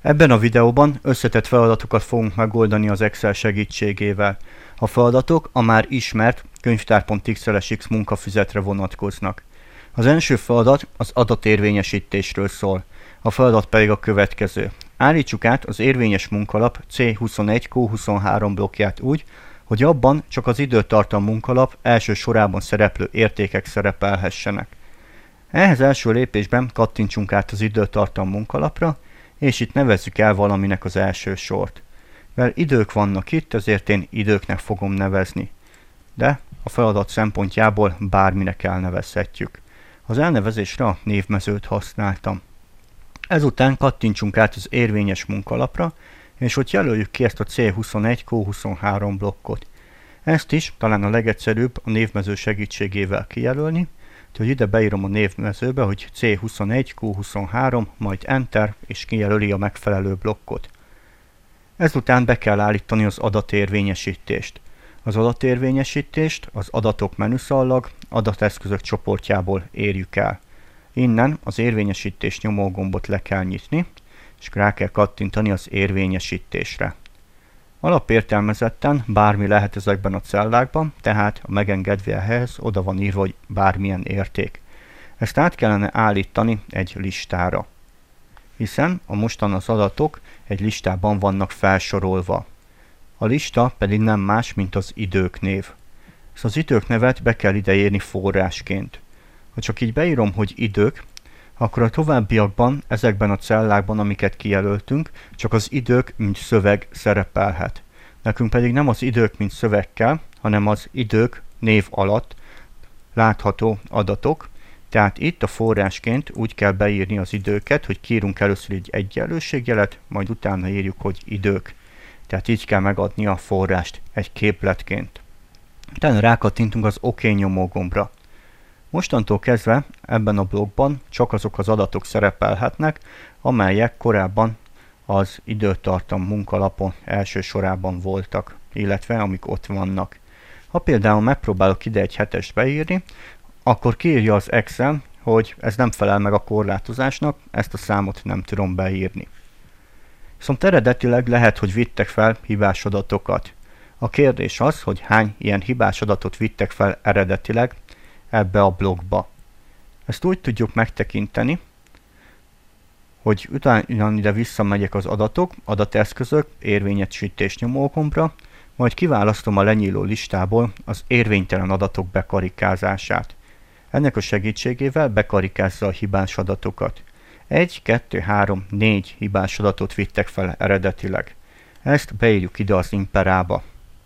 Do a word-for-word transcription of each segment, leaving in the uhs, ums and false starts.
Ebben a videóban összetett feladatokat fogunk megoldani az Excel segítségével. A feladatok a már ismert könyvtár.xlsx munkafüzetre vonatkoznak. Az első feladat az adatérvényesítésről szól, a feladat pedig a következő. Állítsuk át az érvényes munkalap C huszonegy Q huszonhárom blokkját úgy, hogy abban csak az időtartam munkalap első sorában szereplő értékek szerepelhessenek. Ehhez első lépésben kattintsunk át az időtartam munkalapra, és itt nevezzük el valaminek az első sort. Mivel idők vannak itt, ezért én időknek fogom nevezni. De a feladat szempontjából bárminek elnevezhetjük. Az elnevezésre a névmezőt használtam. Ezután kattintsunk át az érvényes munkalapra, és ott jelöljük ki ezt a C huszonegy Q huszonhárom blokkot. Ezt is talán a legegyszerűbb a névmező segítségével kijelölni, hogy ide beírom a névmezőbe, hogy C huszonegy Q huszonhárom, majd Enter, és kijelöli a megfelelő blokkot. Ezután be kell állítani az adatérvényesítést. Az adatérvényesítést az adatok menüszallag adateszközök csoportjából érjük el. Innen az érvényesítés nyomógombot le kell nyitni, és rá kell kattintani az érvényesítésre. Alapértelmezetten bármi lehet ezekben a cellákban, tehát a megengedvéhez oda van írva, hogy bármilyen érték. Ezt át kellene állítani egy listára, hiszen a mostan az adatok egy listában vannak felsorolva. A lista pedig nem más, mint az idők név. Ezt az idők nevet be kell ideírni forrásként. Ha csak így beírom, hogy idők, akkor a továbbiakban, ezekben a cellákban, amiket kijelöltünk, csak az idők, mint szöveg szerepelhet. Nekünk pedig nem az idők, mint szöveg kell, hanem az idők név alatt látható adatok. Tehát itt a forrásként úgy kell beírni az időket, hogy kiírunk először egy egyenlőségjelet, majd utána írjuk, hogy idők. Tehát így kell megadni a forrást egy képletként. Utána rákattintunk az OK nyomógombra. Mostantól kezdve ebben a blokkban csak azok az adatok szerepelhetnek, amelyek korábban az időtartam munkalapon első sorában voltak, illetve amik ott vannak. Ha például megpróbálok ide egy hetest beírni, akkor kiírja az Excel, hogy ez nem felel meg a korlátozásnak, ezt a számot nem tudom beírni. Viszont eredetileg lehet, hogy vittek fel hibás adatokat. A kérdés az, hogy hány ilyen hibás adatot vittek fel eredetileg ebbe a blokkba. Ezt úgy tudjuk megtekinteni, hogy utána ide visszamegyek az adatok, adateszközök, érvényesítés nyomógombra, majd kiválasztom a lenyíló listából az érvénytelen adatok bekarikázását. Ennek a segítségével bekarikázza a hibás adatokat. egy, kettő, három, négy hibás adatot vittek fel eredetileg. Ezt beírjuk ide az imperába.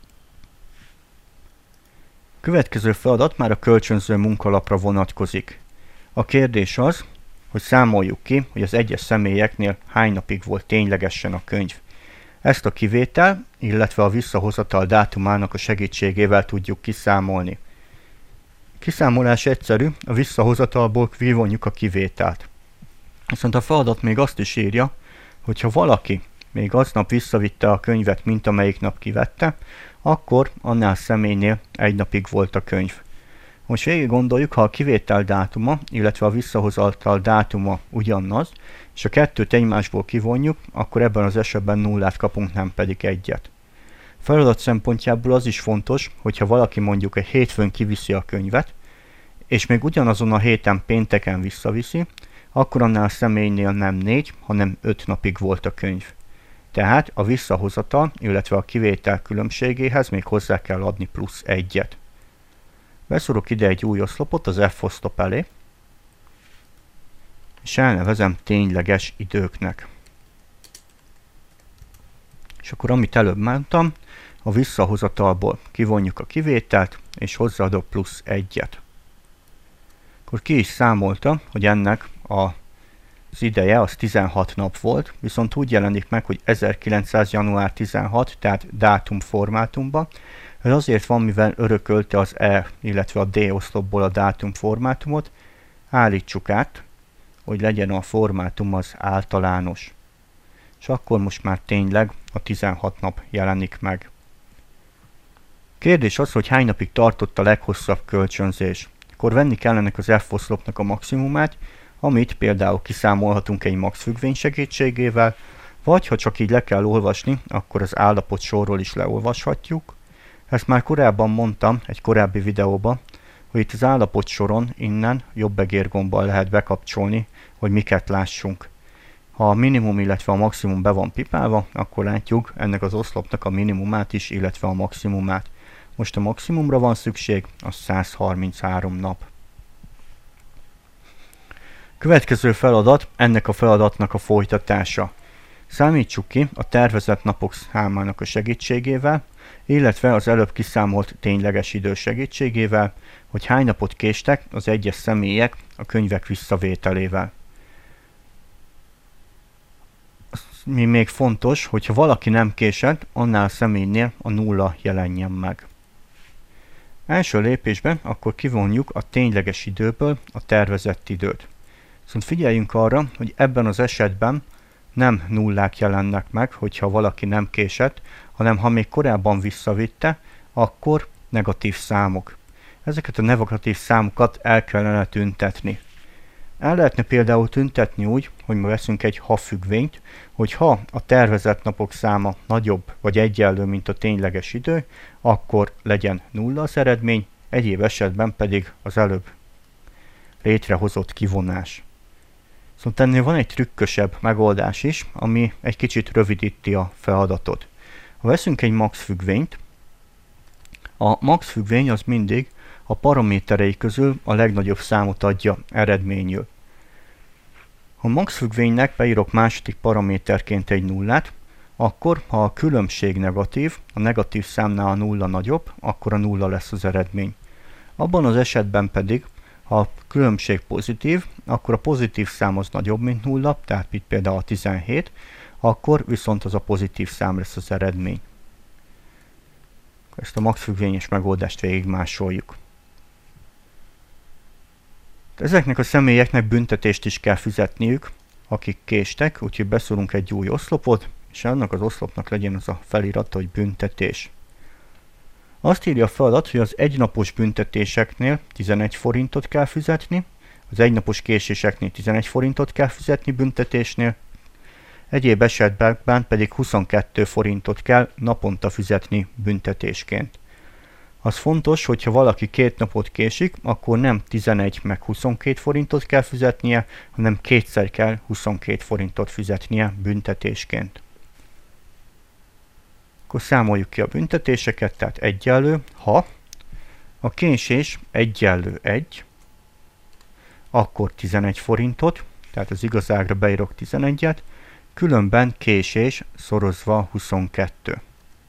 Következő feladat már a kölcsönző munkalapra vonatkozik. A kérdés az, hogy számoljuk ki, hogy az egyes személyeknél hány napig volt ténylegesen a könyv. Ezt a kivétel, illetve a visszahozatal dátumának a segítségével tudjuk kiszámolni. Kiszámolás egyszerű, a visszahozatalból kivonjuk a kivételt. Viszont a feladat még azt is írja, hogy ha valaki még aznap visszavitte a könyvet, mint amelyik nap kivette, akkor annál személynél egy napig volt a könyv. Most végig gondoljuk, ha a kivétel dátuma, illetve a visszahozatal dátuma ugyanaz, és a kettőt egymásból kivonjuk, akkor ebben az esetben nullát kapunk, nem pedig egyet. Feladat szempontjából az is fontos, hogyha valaki mondjuk egy hétfőn kiviszi a könyvet, és még ugyanazon a héten pénteken visszaviszi, akkor annál a személynél nem négy, hanem öt napig volt a könyv. Tehát a visszahozatal, illetve a kivétel különbségéhez még hozzá kell adni plusz egyet. Beszorok ide egy új oszlopot az F oszlop elé, és elnevezem tényleges időknek. És akkor amit előbb mondtam, a visszahozatalból kivonjuk a kivételt, és hozzáadok plusz egyet. Akkor ki is számolta, hogy ennek a az ideje az tizenhat nap volt, viszont úgy jelenik meg, hogy ezerkilencszáz január tizenhat, tehát dátum formátumban. Ez azért van, mivel örökölte az E, illetve a D oszlopból a dátum formátumot. Állítsuk át, hogy legyen a formátum az általános. És akkor most már tényleg a tizenhat nap jelenik meg. Kérdés az, hogy hány napig tartott a leghosszabb kölcsönzés. Akkor venni kellene az F oszlopnak a maximumát, amit például kiszámolhatunk egy max függvény segítségével, Vagy ha csak így le kell olvasni, akkor az állapot sorról is leolvashatjuk. Ezt már korábban mondtam egy korábbi videóban, hogy itt az állapot soron innen jobb egérgombbal lehet bekapcsolni, hogy miket lássunk. Ha a minimum, illetve a maximum be van pipálva, akkor látjuk ennek az oszlopnak a minimumát is, illetve a maximumát. Most a maximumra van szükség, az száz harminchárom nap. Következő feladat ennek a feladatnak a folytatása. Számítsuk ki a tervezett napok számának a segítségével, illetve az előbb kiszámolt tényleges idő segítségével, hogy hány napot késtek az egyes személyek a könyvek visszavételével. Mi még fontos, hogyha valaki nem késett, annál a személynél a nulla jelenjen meg. Első lépésben akkor kivonjuk a tényleges időből a tervezett időt. Szóval figyeljünk arra, hogy ebben az esetben nem nullák jelennek meg, hogyha valaki nem késett, hanem ha még korábban visszavitte, akkor negatív számok. Ezeket a negatív számokat el kellene tüntetni. El lehetne például tüntetni úgy, hogy ma veszünk egy ha függvényt, hogy ha a tervezett napok száma nagyobb vagy egyenlő, mint a tényleges idő, akkor legyen nulla az eredmény, egyéb esetben pedig az előbb létrehozott kivonás. Szóval ennél van egy trükkösebb megoldás is, ami egy kicsit rövidíti a feladatot. Ha veszünk egy max függvényt, a max függvény az mindig a paraméterei közül a legnagyobb számot adja eredményül. Ha max függvénynek beírok második paraméterként egy nullát, akkor ha a különbség negatív, a negatív számnál a nulla nagyobb, akkor a nulla lesz az eredmény. Abban az esetben pedig, ha a különbség pozitív, akkor a pozitív szám az nagyobb, mint nulla, tehát itt például a tizenhét, akkor viszont az a pozitív szám lesz az eredmény. Ezt a max függvényes megoldást végigmásoljuk. Ezeknek a személyeknek büntetést is kell fizetniük, akik késtek, úgyhogy beszúrunk egy új oszlopot, és annak az oszlopnak legyen az a felirat, hogy büntetés. Azt írja a feladat, hogy az egynapos büntetéseknél tizenegy forintot kell fizetni, az egynapos késéseknél tizenegy forintot kell fizetni büntetésnél, egyéb esetben pedig huszonkettő forintot kell naponta fizetni büntetésként. Az fontos, hogyha valaki két napot késik, akkor nem tizenegy meg huszonkét forintot kell fizetnie, hanem kétszer kell huszonkét forintot fizetnie büntetésként. Akkor számoljuk ki a büntetéseket, tehát egyenlő, ha a késés egyenlő egy, akkor tizenegy forintot, tehát az igazágra beírok tizenegyet, különben késés szorozva huszonkettő.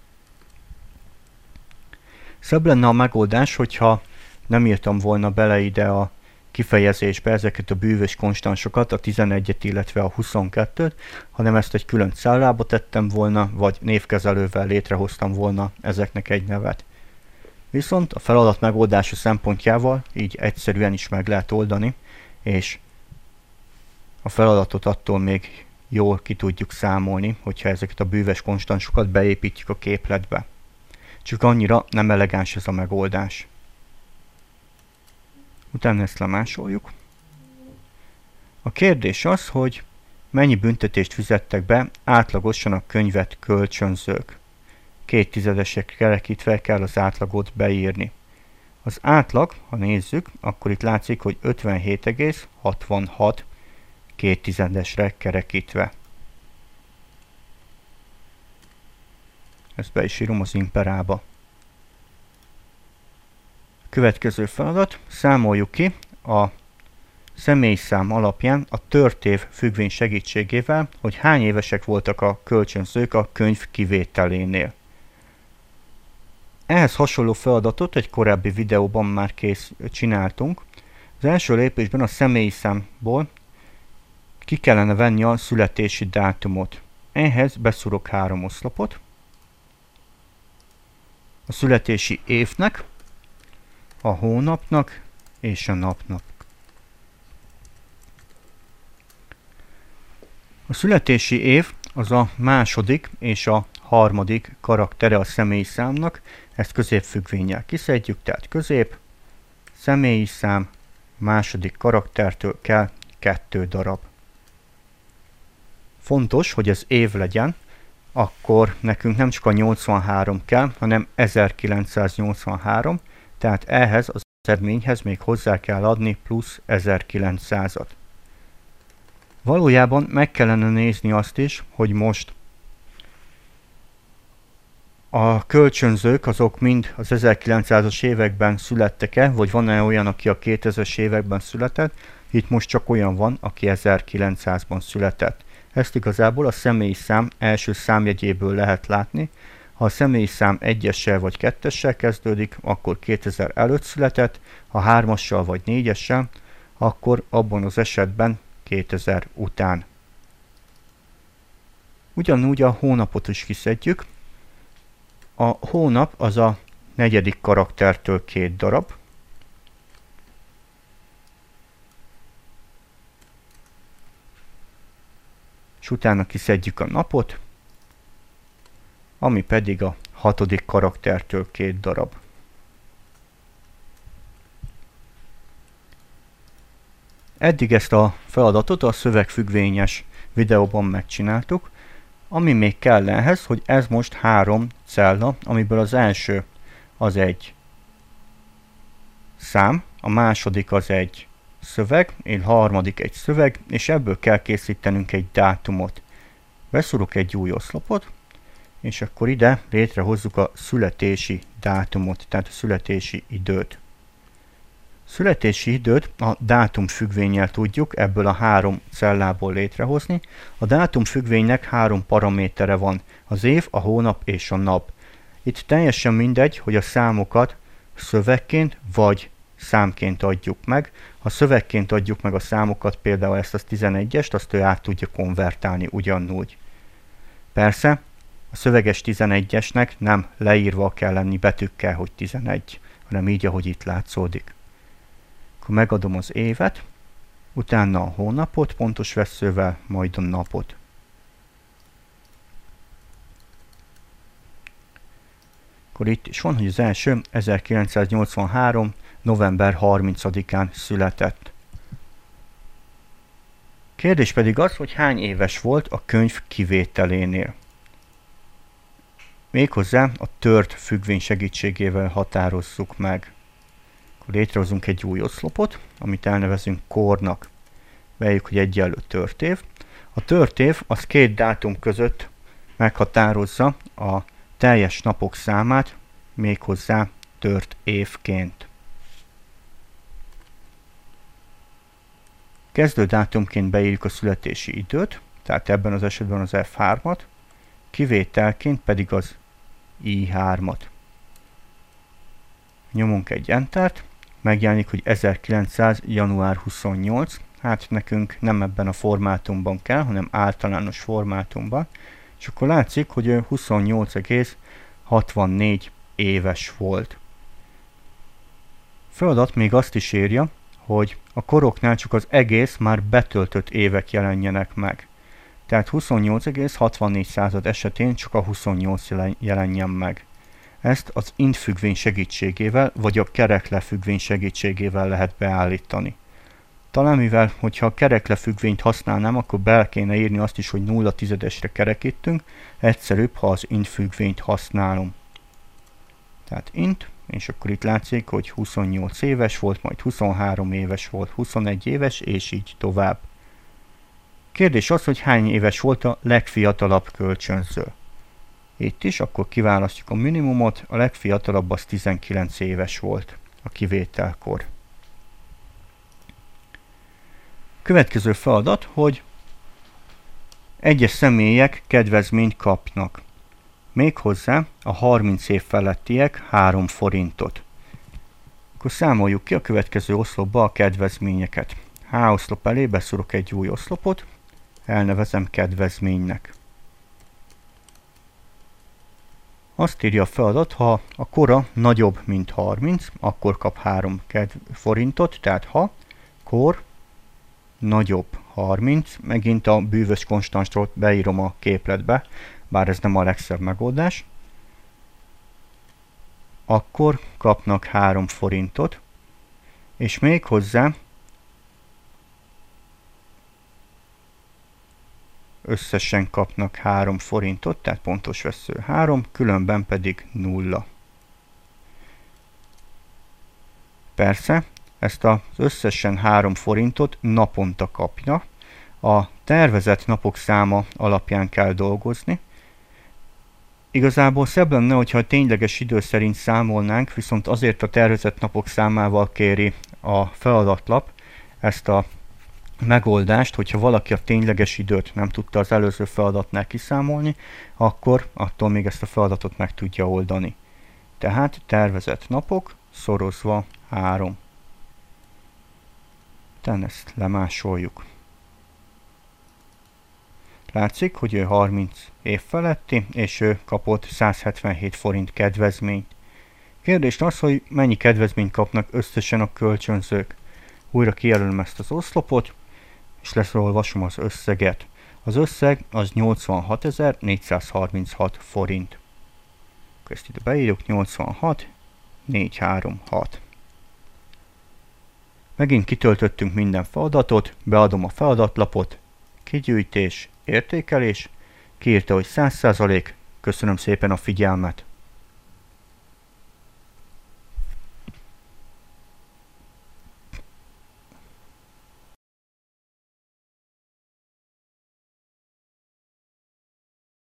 Szebb lenne a megoldás, hogyha nem írtam volna bele ide a kifejezésbe ezeket a bűvös konstansokat, a tizenegyet, illetve a huszonkettőt, hanem ezt egy külön cellába tettem volna, vagy névkezelővel létrehoztam volna ezeknek egy nevet. Viszont a feladat megoldása szempontjával így egyszerűen is meg lehet oldani, és a feladatot attól még jól ki tudjuk számolni, hogyha ezeket a bűvös konstansokat beépítjük a képletbe. Csak annyira nem elegáns ez a megoldás. Utána ezt lemásoljuk. A kérdés az, hogy mennyi büntetést fizettek be átlagosan a könyvet kölcsönzők. Két tizedesek kerekítve kell az átlagot beírni. Az átlag, ha nézzük, akkor itt látszik, hogy ötvenhét egész hatvanhat két tizedesre kerekítve. Ezt be is írom az imperába. Következő feladat, számoljuk ki a személyszám alapján a tört év függvény segítségével, hogy hány évesek voltak a kölcsönzők a könyv kivételénél. Ehhez hasonló feladatot egy korábbi videóban már kész csináltunk. Az első lépésben a személyszámból ki kellene venni a születési dátumot. Ehhez beszúrok három oszlopot. A születési évnek, a hónapnak és a napnak. A születési év az a második és a harmadik karaktere a személyszámnak, ezt középfüggvénnyel kiszedjük, tehát közép, személyszám, második karaktertől kell kettő darab. fontos, hogy ez év legyen, akkor nekünk nem csak a nyolcvanhárom kell, hanem ezerkilencszáznyolcvanhárom, tehát ehhez az eredményhez még hozzá kell adni plusz ezerkilencszázat. Valójában meg kellene nézni azt is, hogy most a kölcsönzők azok mind az ezerkilencszázas években születtek-e, vagy van-e olyan, aki a kétezres években született. Itt most csak olyan van, aki ezerkilencszázban született. Ezt igazából a személyi szám első számjegyéből lehet látni. Ha a személyi szám egyessel vagy kettessel kezdődik, akkor kétezer előtt született, ha hármassal vagy négyessel, akkor abban az esetben kétezer után. Ugyanúgy a hónapot is kiszedjük. A hónap az a negyedik karaktertől két darab. És utána kiszedjük a napot, ami pedig a hatodik karaktertől két darab. Eddig ezt a feladatot a szövegfüggvényes videóban megcsináltuk. Ami még kell ehhez, hogy ez most három cella, amiből az első az egy szám, a második az egy szöveg, a harmadik egy szöveg, és ebből kell készítenünk egy dátumot. Beszúrok egy új oszlopot, és akkor ide létrehozzuk a születési dátumot, tehát a születési időt. Születési időt a dátum függvénnyel tudjuk ebből a három cellából létrehozni. A dátum függvénynek három paramétere van, az év, a hónap és a nap. Itt teljesen mindegy, hogy a számokat szövegként vagy számként adjuk meg. Ha szövegként adjuk meg a számokat, például ezt az tizenegyest, azt ő át tudja konvertálni ugyanúgy. Persze, a szöveges tizenegyesnek nem leírva kell lenni betűkkel, hogy tizenegy, hanem így, ahogy itt látszódik. Akkor megadom az évet, utána a hónapot pontos vesszővel, majd a napot. Akkor itt is van, hogy az első ezerkilencszáznyolcvanhárom. november harmincadikán született. Kérdés pedig az, hogy hány éves volt a könyv kivételénél. Méghozzá a tört függvény segítségével határozzuk meg. Akkor létrehozunk egy új oszlopot, amit elnevezünk kornak. Beírjuk, hogy egyenlő tört év. A tört év az két dátum között meghatározza a teljes napok számát, méghozzá tört évként. Kezdő dátumként beírjuk a születési időt, tehát ebben az esetben az ef hármat, kivételként pedig az i hármat. Nyomunk egy Entert, megjelenik, hogy ezerkilencszáz. január huszonnyolc, hát nekünk nem ebben a formátumban kell, hanem általános formátumban, és akkor látszik, hogy ő huszonnyolc egész hatvannégy éves volt. Feladat még azt is írja, hogy a koroknál csak az egész már betöltött évek jelenjenek meg. Tehát huszonnyolc egész hatvannégy esetén csak a huszonnyolc jelenjen meg. Ezt az int függvény segítségével, vagy a kerekle függvény segítségével lehet beállítani. Talán mivel, hogyha a kerekle függvényt használnám, akkor be kéne írni azt is, hogy nulla tizedesre kerekítünk, egyszerűbb, ha az int függvényt használom. Tehát int, és akkor itt látszik, hogy huszonnyolc éves volt, majd huszonhárom éves volt, huszonegy éves, és így tovább. Kérdés az, hogy hány éves volt a legfiatalabb kölcsönző. Itt is, akkor kiválasztjuk a minimumot, a legfiatalabb az tizenkilenc éves volt a kivételkor. Következő feladat, hogy egyes személyek kedvezményt kapnak. Méghozzá a harminc év felettiek három forintot. Akkor számoljuk ki a következő oszlopba a kedvezményeket. H oszlop elé beszúrok egy új oszlopot, elnevezem kedvezménynek. Azt írja a feladat, ha a kora nagyobb, mint harminc, akkor kap három forintot, tehát ha kor nagyobb harminc, megint a bűvös konstanstról beírom a képletbe, bár ez nem a legszebb megoldás, akkor kapnak három forintot, és még hozzá összesen kapnak három forintot, tehát pontos vesző három, különben pedig nulla. Persze, ezt az összesen három forintot naponta kapja, a tervezett napok száma alapján kell dolgozni. Igazából szebb lenne, hogyha a tényleges idő szerint számolnánk, viszont azért a tervezett napok számával kéri a feladatlap ezt a megoldást, hogyha valaki a tényleges időt nem tudta az előző feladatnál kiszámolni, akkor attól még ezt a feladatot meg tudja oldani. Tehát tervezett napok szorozva három. Tehát ezt lemásoljuk. Látszik, hogy ő harminc év feletti, és ő kapott száz hetvenhét forint kedvezményt. Kérdés az, hogy mennyi kedvezményt kapnak összesen a kölcsönzők. Újra kijelölöm ezt az oszlopot, és leszolvasom az összeget. Az összeg az nyolcvanhatezer-négyszázharminchat forint. Ezt ide beírjuk, nyolcvanhat négyszázharminchat. Megint kitöltöttünk minden feladatot, beadom a feladatlapot, kigyűjtés, értékelés, kiírta, hogy száz százalék, köszönöm szépen a figyelmet.